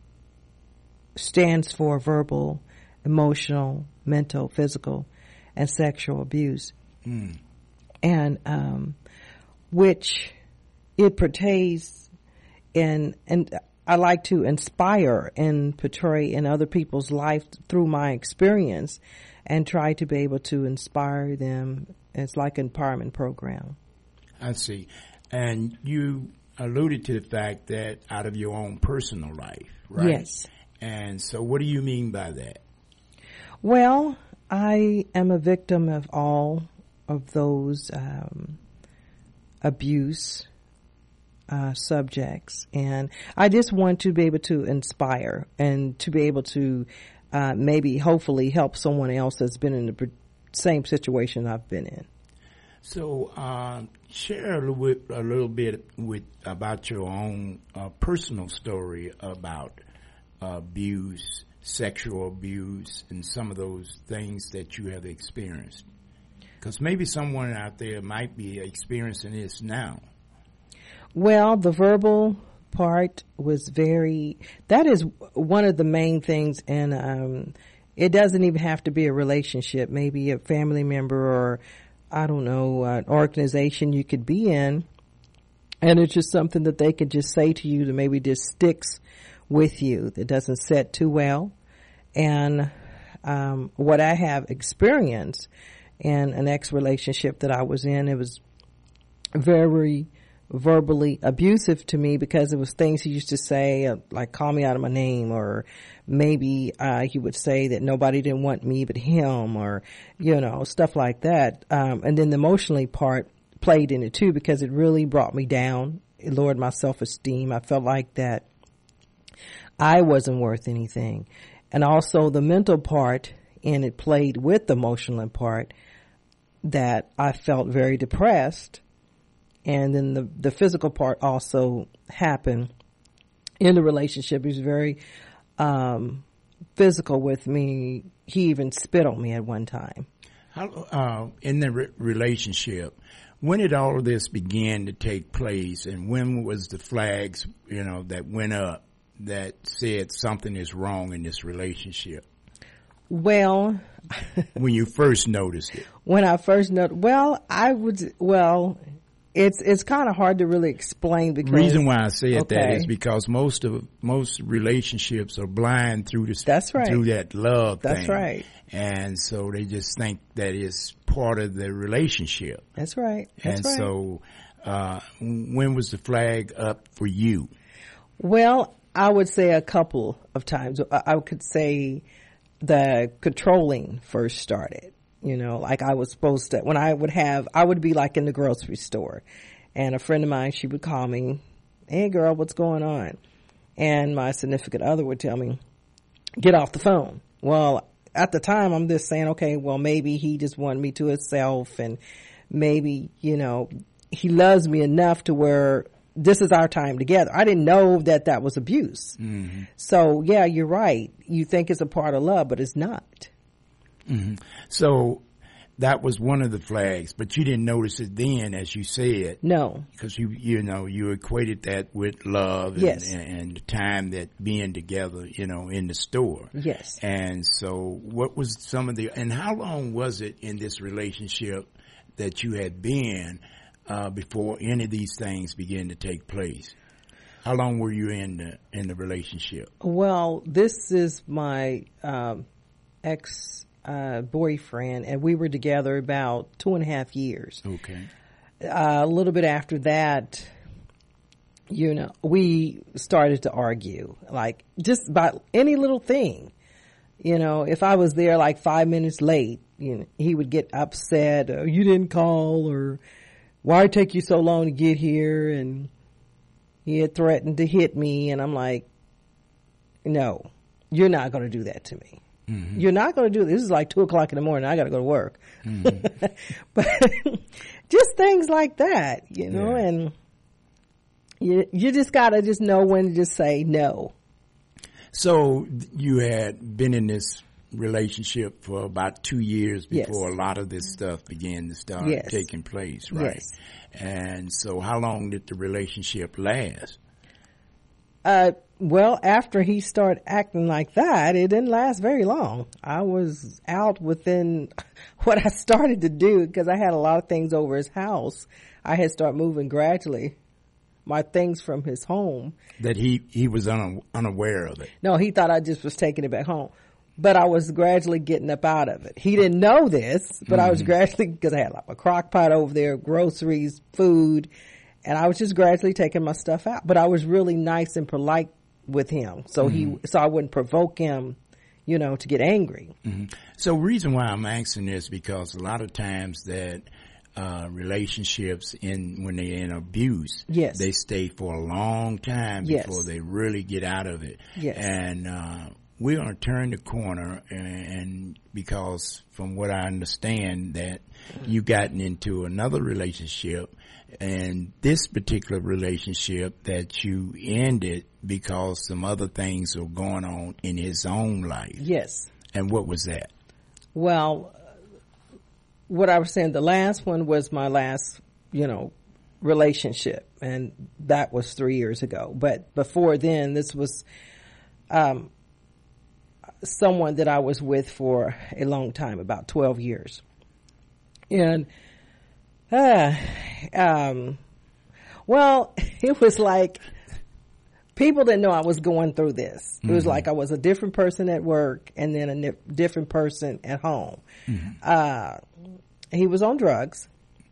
stands for verbal, emotional, mental, physical, and sexual abuse. Mm. And, um, which it portrays in, and I like to inspire and portray in other people's life through my experience and try to be able to inspire them. It's like an empowerment program. I see. And you alluded to the fact that out of your own personal life, right? Yes. And so what do you mean by that? Well, I am a victim of all of those um, abuse uh, subjects, and I just want to be able to inspire and to be able to uh, maybe, hopefully, help someone else that's been in the same situation I've been in. So, uh, share a little bit, a little bit with about your own uh, personal story about uh, abuse. Sexual abuse and some of those things that you have experienced. Because maybe someone out there might be experiencing this now. Well, the verbal part was very, that is one of the main things, and um, it doesn't even have to be a relationship, maybe a family member or, I don't know, an organization you could be in, and it's just something that they could just say to you that maybe just sticks with you, that doesn't set too well. And um, what I have experienced in an ex-relationship that I was in, it was very verbally abusive to me because it was things he used to say, uh, like call me out of my name, or maybe uh, he would say that nobody didn't want me but him, or, you know, stuff like that. Um, and then the emotionally part played in it too because it really brought me down. It lowered my self-esteem. I felt like that I wasn't worth anything. And also the mental part, and it played with the emotional part, that I felt very depressed. And then the, the physical part also happened in the relationship. He was very um, physical with me. He even spit on me at one time. How, uh, in the re- relationship, when did all of this begin to take place, and when was the flags, you know, that went up that said something is wrong in this relationship? Well, when you first noticed it. When I first noticed, well, I would, well, it's it's kind of hard to really explain because the reason why I said okay. that is because most of most relationships are blind through this. That's right. Through that love That's thing. right. And so they just think that it's part of the relationship. That's right. That's and right. so, uh, when was the flag up for you? Well, I would say a couple of times. I could say the controlling first started. You know, like I was supposed to, when I would have, I would be like in the grocery store, and a friend of mine, she would call me, hey girl, what's going on? And my significant other would tell me, get off the phone. Well, at the time, I'm just saying, okay, well, maybe he just wanted me to himself, and maybe, you know, he loves me enough to where this is our time together. I didn't know that that was abuse. Mm-hmm. So, yeah, you're right. You think it's a part of love, but it's not. Mm-hmm. So that was one of the flags, but you didn't notice it then, as you said. No. Because you, you know, you equated that with love and, yes. and, and the time that being together, you know, in the store. Yes. And so what was some of the, and how long was it in this relationship that you had been uh, before any of these things began to take place? How long were you in the, in the relationship? Well, this is my um, ex Uh, boyfriend, and we were together about two and a half years. Okay. Uh, a little bit after that, you know, we started to argue, like just about any little thing. You know, if I was there like five minutes late, you know, he would get upset. Oh, you didn't call, or why it take you so long to get here? And he had threatened to hit me, and I'm like, no, you're not going to do that to me. Mm-hmm. You're not going to do this. This is like two o'clock in the morning. I got to go to work. Mm-hmm. But just things like that, you know, yeah. and you, you just got to just know when to just say no. So you had been in this relationship for about two years before yes. a lot of this stuff began to start yes. taking place, right? Yes. And so how long did the relationship last? Uh, well, after he started acting like that, it didn't last very long. I was out within what I started to do, because I had a lot of things over his house. I had started moving gradually my things from his home. That he, he was un, unaware of it. No, he thought I just was taking it back home. But I was gradually getting up out of it. He didn't know this, but mm-hmm. I was gradually, because I had like a crock pot over there, groceries, food, and I was just gradually taking my stuff out. But I was really nice and polite with him, so mm-hmm. he, so I wouldn't provoke him, you know, to get angry. Mm-hmm. So reason why I'm asking this, because a lot of times that uh, relationships in, when they're in abuse, yes. they stay for a long time yes. before they really get out of it. Yes. And, uh, we're going to turn the corner, and, and because from what I understand that you gotten into another relationship, and this particular relationship that you ended because some other things were going on in his own life. Yes. And what was that? Well, what I was saying, the last one was my last, you know, relationship, and that was three years ago. But before then, this was, um, someone that I was with for a long time, about twelve years. And, uh, um, well, it was like people didn't know I was going through this. It was mm-hmm. like I was a different person at work and then a ni- different person at home. Mm-hmm. Uh, he was on drugs,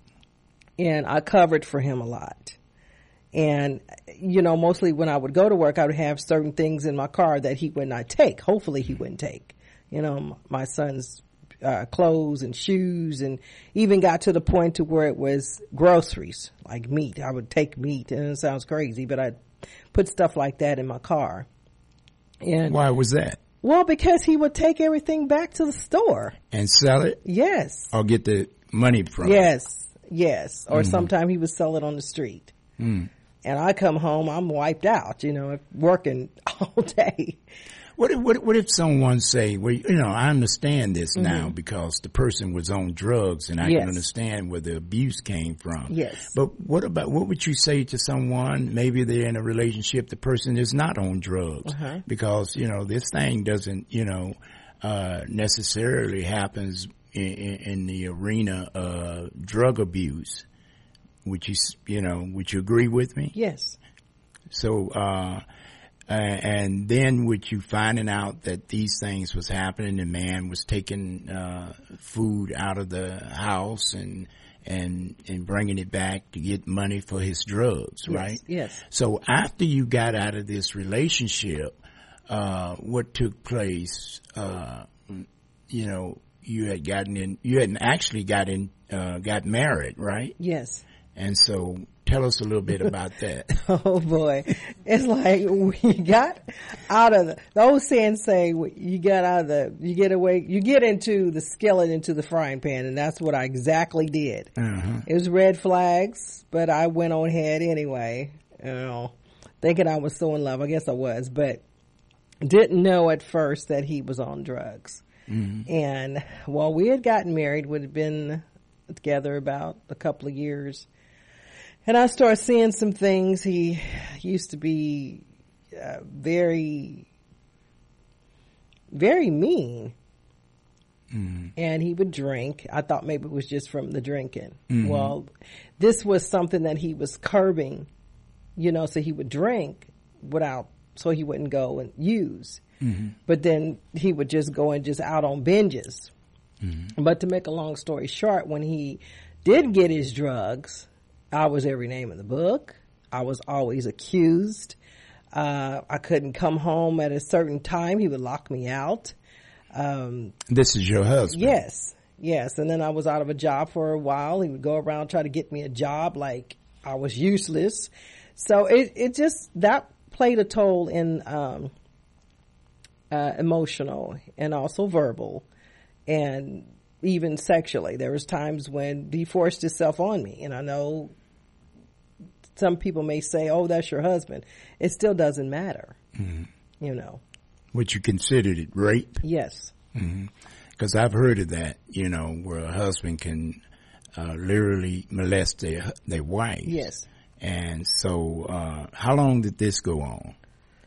and I covered for him a lot. And, you know, mostly when I would go to work, I would have certain things in my car that he would not take. Hopefully he wouldn't take. You know, my son's uh, clothes and shoes, and even got to the point to where it was groceries, like meat. I would take meat, and it sounds crazy, but I'd put stuff like that in my car. And why was that? Well, because he would take everything back to the store. And sell it? Yes. Or get the money from yes. it? Yes, yes. Or mm-hmm. sometimes he would sell it on the street. Mm. And I come home, I'm wiped out, you know, working all day. What if, what, what if someone say, well, you know, I understand this mm-hmm. now because the person was on drugs, and I yes. can understand where the abuse came from. Yes. But what about, what would you say to someone, maybe they're in a relationship, the person is not on drugs? Uh-huh. Because, you know, this thing doesn't, you know, uh, necessarily happens in, in, in the arena of drug abuse. Would you, you know, would you agree with me? Yes. So, uh, and then with you finding out that these things was happening, the man was taking, uh, food out of the house and, and, and bringing it back to get money for his drugs, yes. right? Yes. So after you got out of this relationship, uh, what took place, uh, you know, you had gotten in, you hadn't actually got in, uh, got married, right? Yes. And so tell us a little bit about that. Oh boy. It's like we got out of the, the old saying say you got out of the, you get away, you get into the skillet into the frying pan, and that's what I exactly did. Uh-huh. It was red flags, but I went on ahead anyway, you know, thinking I was so in love. I guess I was, but didn't know at first that he was on drugs. Mm-hmm. And while we had gotten married, we'd been together about a couple of years. And I started seeing some things. He used to be uh, very, very mean. Mm-hmm. And he would drink. I thought maybe it was just from the drinking. Mm-hmm. Well, this was something that he was curbing, you know, so he would drink without, so he wouldn't go and use. Mm-hmm. But then he would just go and just out on binges. Mm-hmm. But to make a long story short, when he did get his drugs, I was every name in the book. I was always accused. Uh, I couldn't come home at a certain time. He would lock me out. Um, this is your husband? Yes. Yes. And then I was out of a job for a while. He would go around try to get me a job like I was useless. So it, it just, that played a toll in, um, uh, emotional and also verbal and even sexually. There was times when he forced himself on me. And I know some people may say, oh, that's your husband. It still doesn't matter, mm-hmm. you know. Would you considered it rape? Yes. Because mm-hmm. I've heard of that, you know, where a husband can uh, literally molest their their wife. Yes. And so, uh, how long did this go on?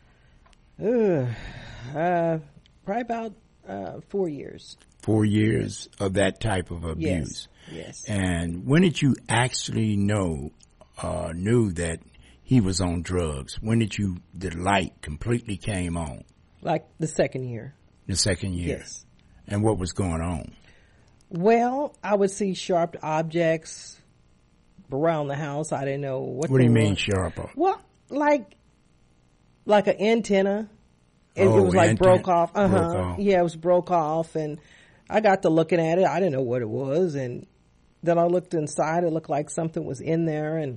Uh, uh, probably about uh, four years. Four years of that type of abuse. Yes. Yes. And when did you actually know, uh, knew that he was on drugs? When did you, the light completely came on? Like the second year. The second year? Yes. And what was going on? Well, I would see sharp objects around the house. I didn't know what What do you mean were. sharp? Well, like, like an antenna. It, oh, it was like antenna. broke off. Uh-huh. Broke off. Yeah, it was broke off. And I got to looking at it. I didn't know what it was. And then I looked inside. It looked like something was in there. And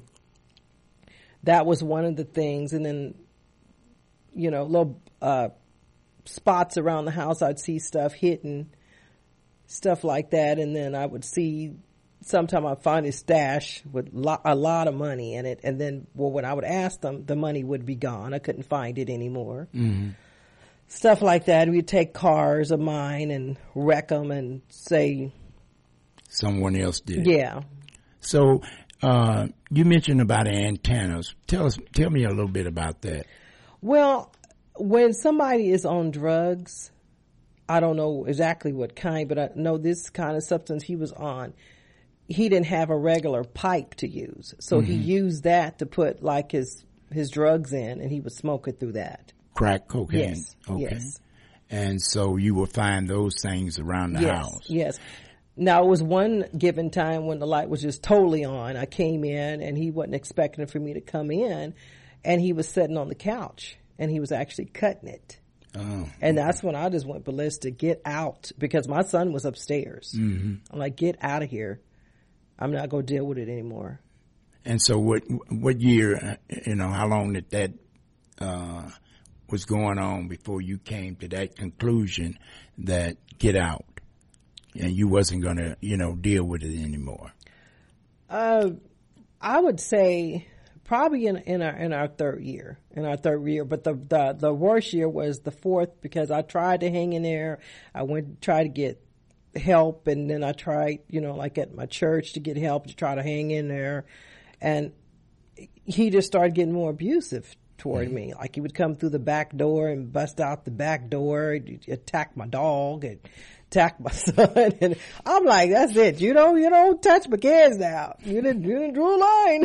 that was one of the things. And then, you know, little, uh, spots around the house. I'd see stuff hidden, stuff like that. And then I would see, sometime I'd find his stash with lo- a lot of money in it. And then, well, when I would ask them, the money would be gone. I couldn't find it anymore. Mm-hmm. Stuff like that. We'd take cars of mine and wreck them and say someone else did. Yeah. So, uh, you mentioned about antennas. Tell us, tell me a little bit about that. Well, when somebody is on drugs, I don't know exactly what kind, but I know this kind of substance he was on. He didn't have a regular pipe to use. So mm-hmm. he used that to put like his, his drugs in, and he would smoke it through that. Crack cocaine? Yes. Okay. Yes. And so you will find those things around the yes. house? Yes. Now, it was one given time when the light was just totally on. I came in, and he wasn't expecting for me to come in, and he was sitting on the couch. And he was actually cutting it. Oh. And that's when I just went ballistic. Get out. Because my son was upstairs. Mm-hmm. I'm like, get out of here. I'm not going to deal with it anymore. And so what what year, you know, how long did that uh, was going on before you came to that conclusion that get out? And you wasn't going to, you know, deal with it anymore? Uh, I would say... Probably in in our in our third year, in our third year, but the, the the worst year was the fourth because I tried to hang in there. I went to try to get help, and then I tried, you know, like at my church to get help to try to hang in there, and he just started getting more abusive toward mm-hmm. me. Like he would come through the back door and bust out the back door, attack my dog, and attack my son, and I'm like, that's it. You don't, you don't touch my kids now. You didn't, you didn't draw a line.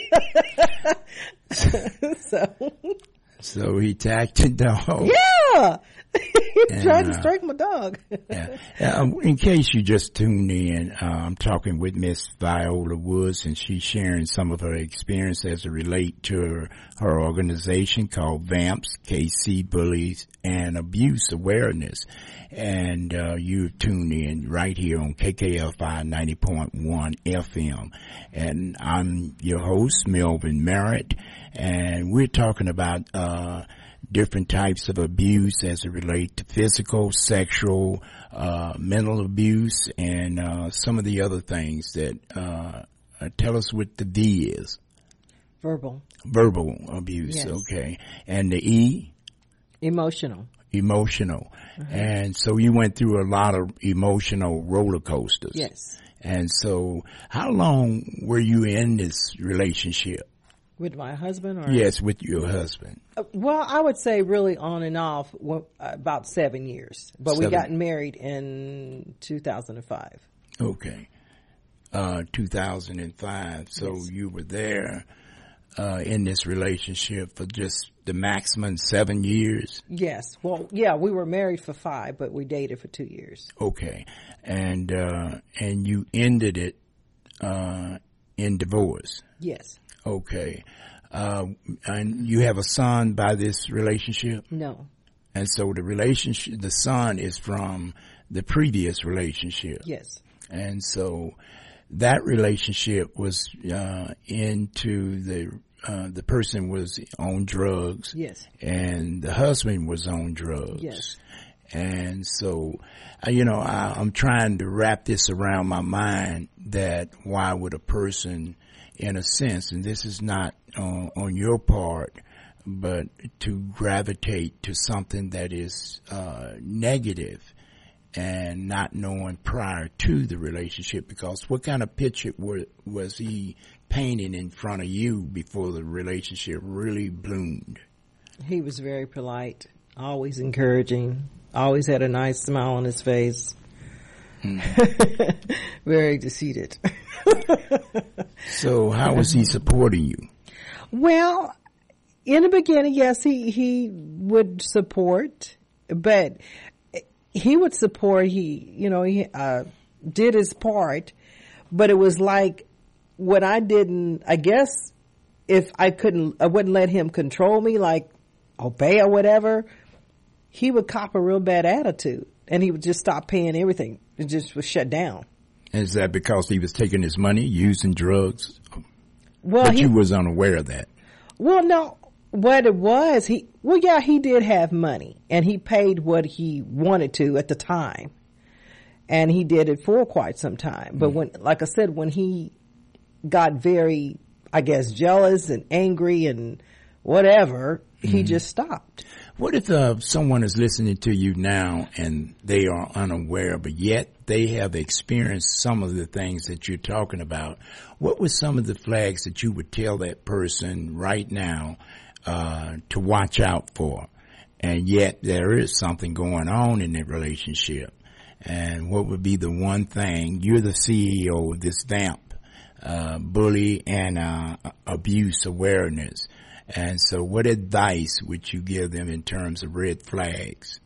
so, so he attacked the dog. Yeah, he and, tried to uh, strike my dog. yeah. Uh, in case you just tuned in, uh, I'm talking with Miss Viola Woods, and she's sharing some of her experience as it relate to her, her organization called VAMPS, K C Bullies and Abuse Awareness. And uh, you tuned in right here on K K F I ninety point one F M. And I'm your host, Melvin Merritt, and we're talking about uh different types of abuse as it relates to physical, sexual, uh mental abuse, and uh some of the other things that uh tell us what the V is. Verbal. Verbal abuse, yes. Okay. And the E? Emotional. emotional. Mm-hmm. And so you went through a lot of emotional roller coasters. Yes. And so how long were you in this relationship? With my husband? Or? Yes, with your husband. Uh, well, I would say really on and off well, uh, about seven years. But seven. We got married in two thousand five. Okay. Uh, two thousand five. So yes. You were there uh, in this relationship for just the maximum seven years? Yes. Well, yeah, we were married for five, but we dated for two years. Okay. And, uh, and you ended it, uh, in divorce? Yes. Okay. Uh, and you have a son by this relationship? No. And so the relationship, the son is from the previous relationship? Yes. And so that relationship was, uh, into the, Uh, the person was on drugs. Yes. And the husband was on drugs. Yes. And so, uh, you know, I, I'm trying to wrap this around my mind that why would a person, in a sense, and this is not uh, on your part, but to gravitate to something that is uh, negative and not knowing prior to the relationship, because what kind of picture were, was he painting in front of you before the relationship really bloomed? He was very polite, always encouraging, always had a nice smile on his face. Mm. Very conceited. So how was he supporting you? Well, in the beginning, yes, he, he would support, but he would support, he, you know, he uh, did his part, but it was like, what I didn't, I guess, if I couldn't, I wouldn't let him control me, like obey or whatever, he would cop a real bad attitude and he would just stop paying everything. It just was shut down. Is that because he was taking his money, using drugs? Well, but he, you was unaware of that. Well, no, what it was, he, well, yeah, he did have money and he paid what he wanted to at the time. And he did it for quite some time. But mm. when, like I said, when he got very, I guess, jealous and angry and whatever, mm-hmm. he just stopped. What if uh, someone is listening to you now and they are unaware, but yet they have experienced some of the things that you're talking about? What were some of the flags that you would tell that person right now uh, to watch out for? And yet there is something going on in that relationship. And what would be the one thing? You're the C E O of this VAMP. Uh, bully and uh, abuse awareness. And so what advice would you give them in terms of red flags?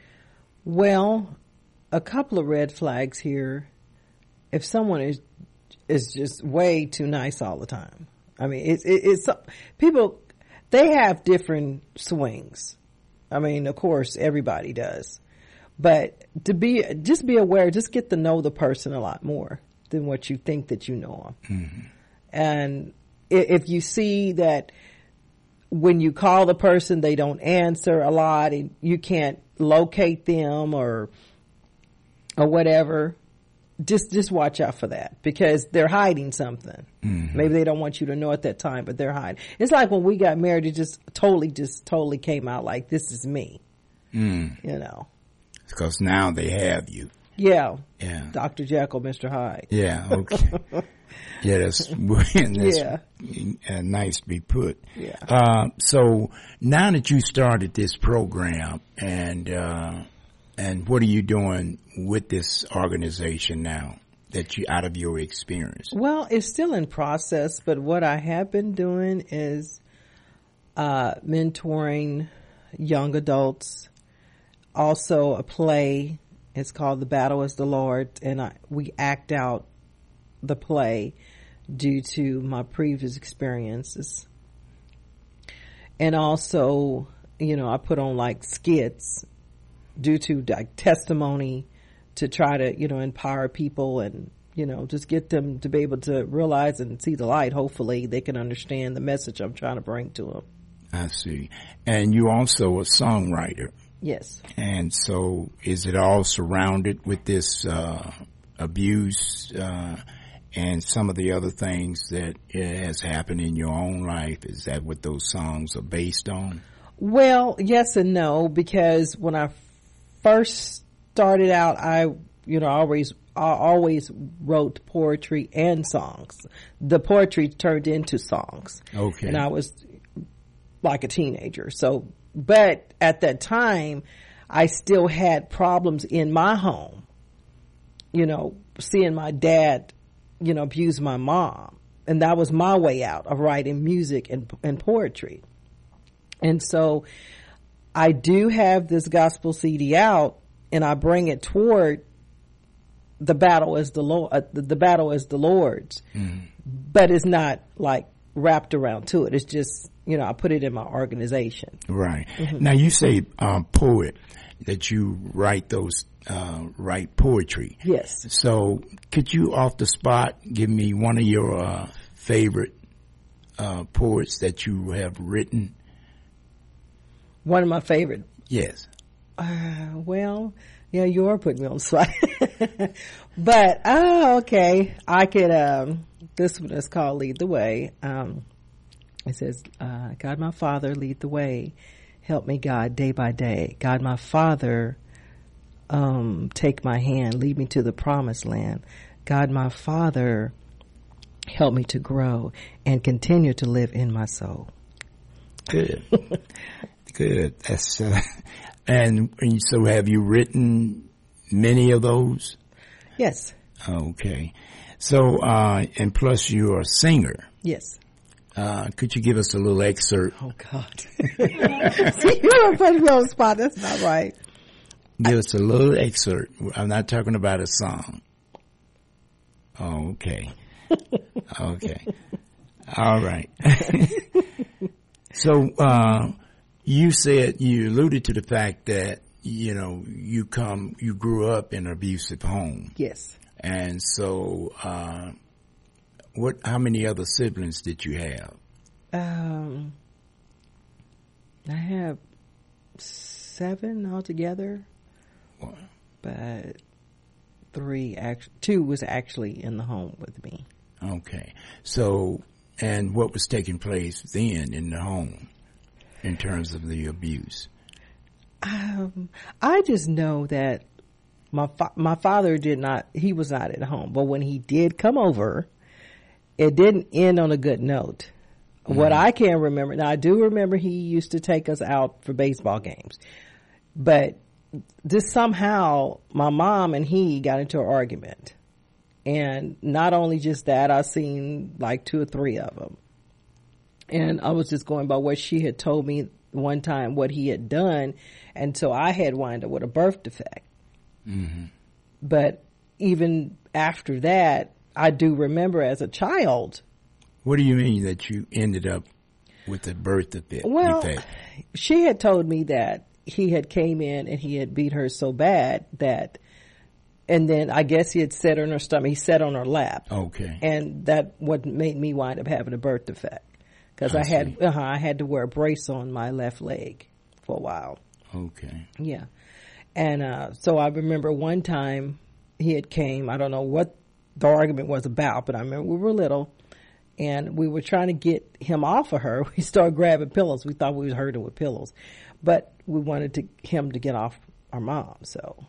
Well, a couple of red flags here. If someone is is just way too nice all the time. I mean, it's, it, it's people, they have different swings. I mean, of course, everybody does. But to be, just be aware, just get to know the person a lot more than what you think that you know them. Mm-hmm. And if you see that when you call the person, they don't answer a lot and you can't locate them or, or whatever, just, just watch out for that because they're hiding something. Mm-hmm. Maybe they don't want you to know at that time, but they're hiding. It's like when we got married, it just totally, just totally came out like, this is me, mm. you know. Because now they have you. Yeah. Yeah. Doctor Jekyll, Mister Hyde. Yeah. Okay. Yeah, that's, that's yeah. Uh, nice to be put. Yeah. Uh, so now that you started this program and, uh, and what are you doing with this organization now that you, out of your experience? Well, it's still in process, but what I have been doing is, uh, mentoring young adults. Also a play. It's called The Battle is the Lord, and I, we act out the play due to my previous experiences. And also, you know, I put on like skits due to like testimony to try to, you know, empower people and, you know, just get them to be able to realize and see the light. Hopefully they can understand the message I'm trying to bring to them. I see. And you're also a songwriter. Yes. And so is it all surrounded with this uh, abuse uh, and some of the other things that has happened in your own life? Is that what those songs are based on? Well, yes and no, because when I first started out, I, you know, always, I always wrote poetry and songs. The poetry turned into songs. Okay. And I was like a teenager. So, but at that time, I still had problems in my home, you know, seeing my dad, you know, abuse my mom. And that was my way out of writing music and, and poetry. And so I do have this gospel C D out, and I bring it toward the battle as the Lord, uh, the, the battle as the Lord's, mm. but it's not like wrapped around to it. It's just, you know, I put it in my organization. Right. Mm-hmm. Now you say, um, poet, that you write those, uh, write poetry. Yes. So could you off the spot give me one of your, uh, favorite, uh, poets that you have written? One of my favorite. Yes. Uh, well, yeah, you are putting me on the spot. But, oh, okay. I could, um, this one is called Lead the Way. Um, it says, uh, God, my Father, lead the way. Help me, God, day by day. God, my Father, um, take my hand, lead me to the promised land. God, my Father, help me to grow and continue to live in my soul. Good. Good. That's, uh, and so have you written many of those? Yes. Okay. So, uh, and plus you're a singer. Yes. Uh, could you give us a little excerpt? Oh, God. See, you don't put me on the spot. That's not right. Give I, us a little excerpt. I'm not talking about a song. Oh, okay. Okay. All right. So, uh, you said, you alluded to the fact that, you know, you come, you grew up in an abusive home. Yes. And so, uh, what, how many other siblings did you have? Um, I have seven altogether. What? But three, act, two was actually in the home with me. Okay. So, and what was taking place then in the home in terms of the abuse? Um, I just know that my fa- my father did not, he was not at home. But when he did come over, it didn't end on a good note. Mm-hmm. What I can remember, now I do remember he used to take us out for baseball games. But just somehow my mom and he got into an argument. And not only just that, I've seen like two or three of them. And I was just going by what she had told me one time, what he had done. And so I had wound up with a birth defect. Mm-hmm. But even after that, I do remember as a child. What do you mean that you ended up with a birth defect? Well, she had told me that he had came in and he had beat her so bad that, and then I guess he had sat on her stomach. He sat on her lap. Okay. And that what made me wind up having a birth defect. Because I, I had uh-huh, I had to wear a brace on my left leg for a while. Okay. Yeah. And uh, so I remember one time he had came. I don't know what the argument was about, but I remember we were little. And we were trying to get him off of her. We started grabbing pillows. We thought we was hurting with pillows. But we wanted to, him to get off our mom, so.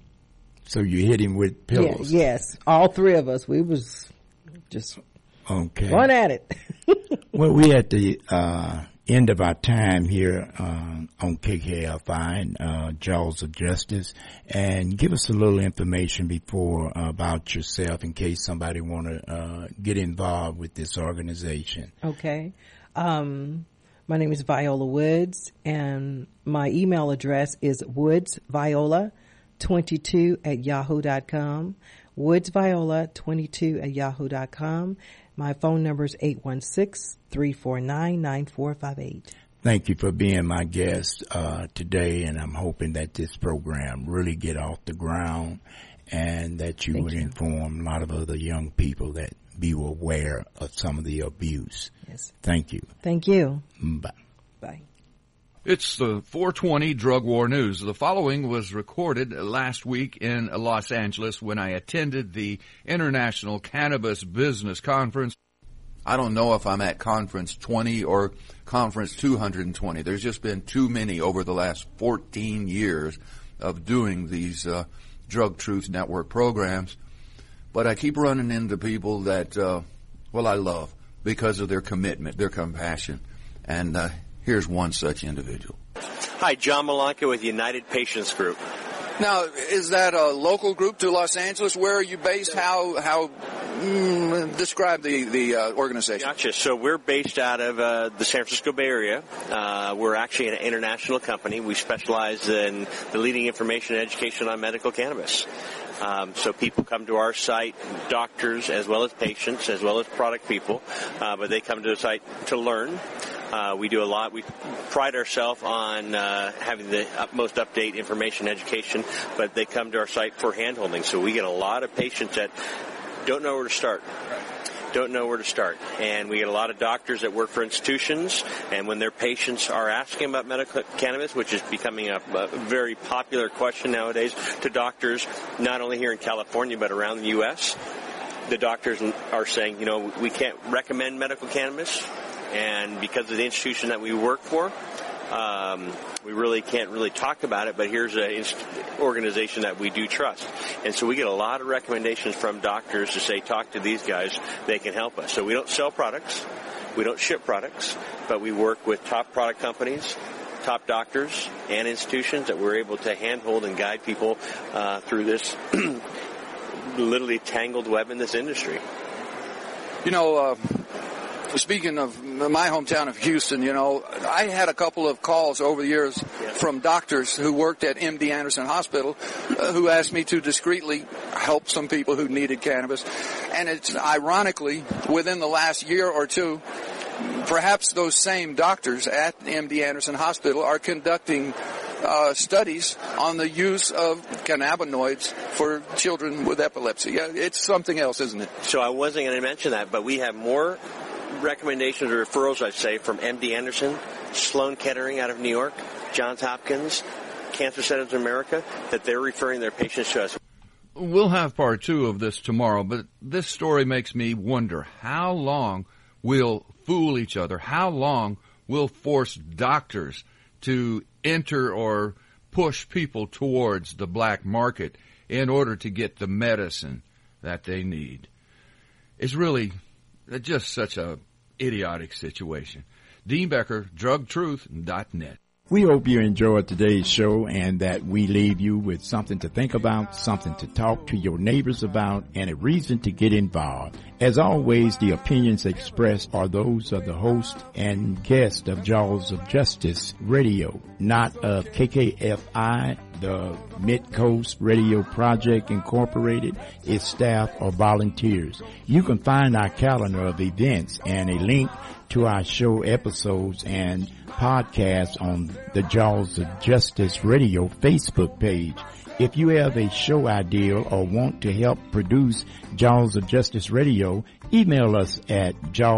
So you hit him with pillows? Yeah, yes. All three of us. We was just okay. going at it. Well, we're at the uh, end of our time here uh, on K K F I and uh, Jaws of Justice. And give us a little information before uh, about yourself in case somebody want to uh, get involved with this organization. Okay. Um, my name is Viola Woods, and my email address is woodsviola twenty-two at yahoo dot com. woodsviola twenty-two at yahoo dot com. My phone number is eight one six, three four nine, nine four five eight. Thank you for being my guest uh, today, and I'm hoping that this program really get off the ground and that you Thank would you. inform a lot of other young people that be aware of some of the abuse. Yes. Thank you. Thank you. Bye. Bye. It's the four twenty Drug War News. The following was recorded last week in Los Angeles when I attended the International Cannabis Business Conference. I don't know if I'm at conference twenty or conference two hundred twenty. There's just been too many over the last fourteen years of doing these uh, Drug Truth Network programs. But I keep running into people that, uh, well, I love because of their commitment, their compassion. And uh, here's one such individual. Hi, John Malanka with United Patients Group. Now, is that a local group to Los Angeles? Where are you based? How, how, mm, describe the, the uh, organization. Gotcha. So we're based out of uh, the San Francisco Bay Area. Uh, we're actually an international company. We specialize in the leading information and education on medical cannabis. Um, so people come to our site, doctors as well as patients, as well as product people, uh, but they come to the site to learn. Uh, we do a lot. We pride ourselves on uh, having the most update information education, but they come to our site for handholding. So we get a lot of patients that don't know where to start. Don't know where to start. And we get a lot of doctors that work for institutions, and when their patients are asking about medical cannabis, which is becoming a, a very popular question nowadays to doctors, not only here in California but around the U S, the doctors are saying, you know, we can't recommend medical cannabis, and because of the institution that we work for, Um, we really can't really talk about it, but here's an organization that we do trust. And so we get a lot of recommendations from doctors to say, talk to these guys, they can help us. So we don't sell products, we don't ship products, but we work with top product companies, top doctors, and institutions that we're able to handhold and guide people uh, through this literally tangled web in this industry. You know, uh, speaking of my hometown of Houston, you know, I had a couple of calls over the years from doctors who worked at M D Anderson Hospital uh, who asked me to discreetly help some people who needed cannabis. And it's ironically, within the last year or two, perhaps those same doctors at M D Anderson Hospital are conducting uh, studies on the use of cannabinoids for children with epilepsy. Yeah, it's something else, isn't it? So I wasn't going to mention that, but we have more recommendations or referrals, I'd say, from M D Anderson, Sloan Kettering out of New York, Johns Hopkins, Cancer Centers of America, that they're referring their patients to us. We'll have part two of this tomorrow, but this story makes me wonder how long we'll fool each other, how long we'll force doctors to enter or push people towards the black market in order to get the medicine that they need. It's really just such a idiotic situation. Dean Becker, drug truth dot net. We hope you enjoyed today's show and that we leave you with something to think about, something to talk to your neighbors about, and a reason to get involved. As always, the opinions expressed are those of the host and guest of Jaws of Justice Radio, not of K K F I, the Mid-Coast Radio Project Incorporated, its staff, or volunteers. You can find our calendar of events and a link to our show episodes and podcasts on the Jaws of Justice Radio Facebook page. If you have a show idea or want to help produce Jaws of Justice Radio, email us at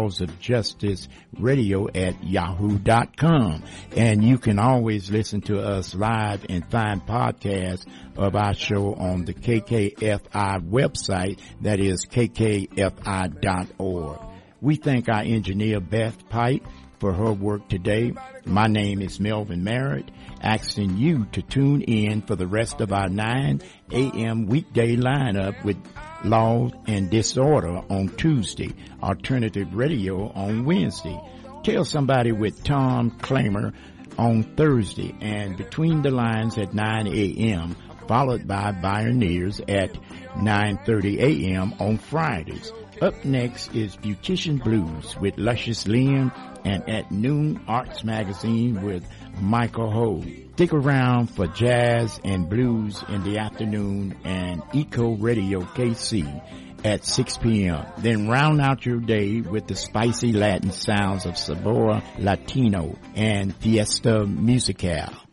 jawsofjusticeradio at yahoo dot com. And you can always listen to us live and find podcasts of our show on the K K F I website, that is k k f i dot org. We thank our engineer, Beth Pike, for her work today. My name is Melvin Merritt, asking you to tune in for the rest of our nine a.m. weekday lineup with Law and Disorder on Tuesday, Alternative Radio on Wednesday. Tell Somebody with Tom Clamer on Thursday, and Between the Lines at nine a.m., followed by Pioneers at nine thirty a.m. on Fridays. Up next is Beautician Blues with Luscious Lynn, and at noon, Arts Magazine with Michael Ho. Stick around for jazz and blues in the afternoon and Eco Radio K C at six p.m. Then round out your day with the spicy Latin sounds of Sabor Latino and Fiesta Musical.